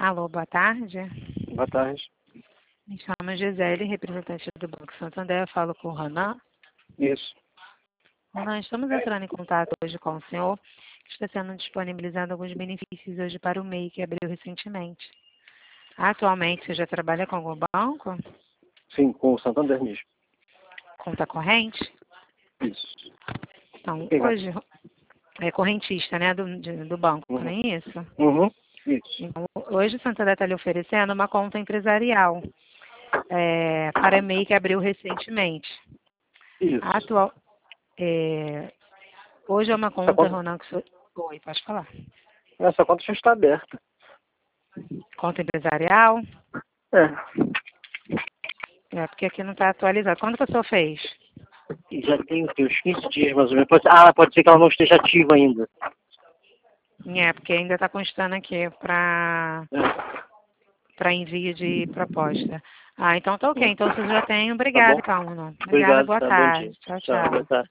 Alô, boa tarde. Boa tarde. Me chamo Gisele, representante do Banco Santander. Eu falo com o Ronan. Isso. Nós estamos entrando em contato hoje com o senhor, que está sendo disponibilizado alguns benefícios hoje para o MEI, que abriu recentemente. Atualmente, você já trabalha com algum banco? Sim, com o Santander mesmo. Conta corrente? Isso. Então, Obrigado. hoje é correntista, né, do banco, não é isso? Isso. Então, hoje o Santander está lhe oferecendo uma conta empresarial para MEI que abriu recentemente. Isso. Hoje é uma conta, Ronan, que Oi, pode falar. Essa conta já está aberta. Conta empresarial? É. Porque aqui não está atualizado. Quando que o senhor fez? E já tem o quê? Uns 15 dias mais ou menos. Pode ser que ela não esteja ativa ainda. Porque ainda está constando aqui para envio de proposta. Então tá ok. Então vocês já têm. Tá bom? Obrigada, Calma. Obrigada, Obrigado, boa tá? Bom tarde. dia. Tchau, Tchau, boa tchau. tarde.